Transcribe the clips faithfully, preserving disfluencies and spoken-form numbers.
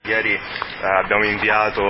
Ieri eh, abbiamo inviato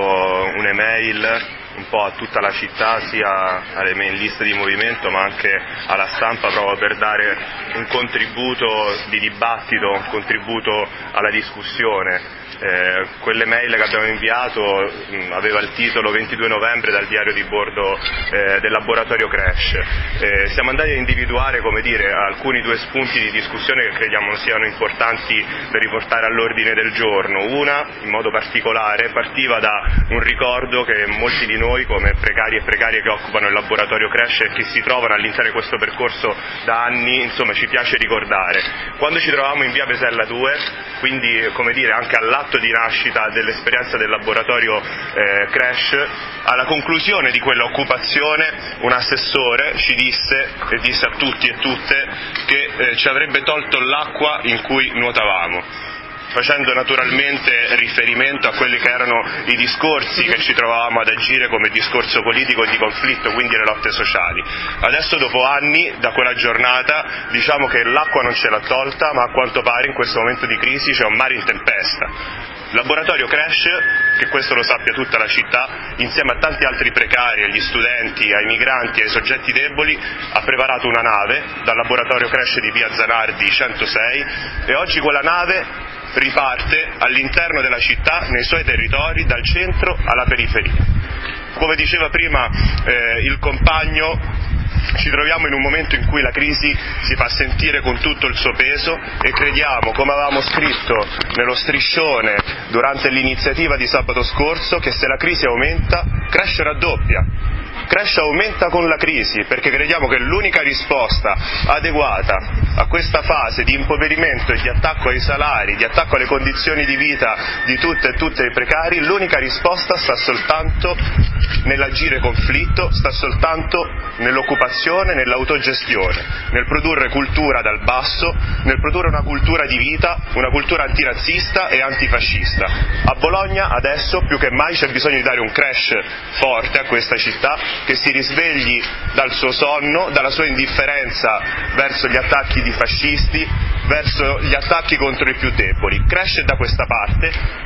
un'email un po' a tutta la città, sia alle mail list di movimento ma anche alla stampa, proprio per dare un contributo di dibattito, un contributo alla discussione. Eh, quell'email che abbiamo inviato mh, aveva il titolo ventidue novembre dal diario di bordo eh, del laboratorio Crash. Eh, siamo andati a individuare, come dire, alcuni due spunti di discussione che crediamo siano importanti per riportare all'ordine del giorno. Una, in modo particolare, partiva da un ricordo che molti di noi, come precari e precarie che occupano il laboratorio Crash e che si trovano all'interno di questo percorso da anni, insomma, ci piace ricordare. Quando ci trovavamo in via Pesella due, quindi, come dire, anche all'atto di nascita dell'esperienza del laboratorio eh, Crash, alla conclusione di quell'occupazione un assessore ci disse e disse a tutti e tutte che eh, ci avrebbe tolto l'acqua in cui nuotavamo, facendo naturalmente riferimento a quelli che erano i discorsi che ci trovavamo ad agire come discorso politico e di conflitto, quindi le lotte sociali. Adesso, dopo anni da quella giornata, diciamo che l'acqua non ce l'ha tolta, ma a quanto pare in questo momento di crisi c'è un mare in tempesta. Il laboratorio Crash, che questo lo sappia tutta la città, insieme a tanti altri precari, agli studenti, ai migranti, ai soggetti deboli, ha preparato una nave dal laboratorio Crash di via Zanardi centosei e oggi quella nave riparte all'interno della città, nei suoi territori, dal centro alla periferia. Come diceva prima eh, il compagno, ci troviamo in un momento in cui la crisi si fa sentire con tutto il suo peso e crediamo, come avevamo scritto nello striscione durante l'iniziativa di sabato scorso, che se la crisi aumenta, Crash raddoppia. Crash aumenta con la crisi, perché crediamo che l'unica risposta adeguata a questa fase di impoverimento e di attacco ai salari, di attacco alle condizioni di vita di tutte e tutte i precari, l'unica risposta sta soltanto nell'agire conflitto, sta soltanto nell'occupazione, nell'autogestione, nel produrre cultura dal basso, nel produrre una cultura di vita, una cultura antirazzista e antifascista. A Bologna adesso più che mai c'è bisogno di dare un crash forte a questa città, che si risvegli dal suo sonno, dalla sua indifferenza verso gli attacchi di fascisti, verso gli attacchi contro i più deboli. Crash è da questa parte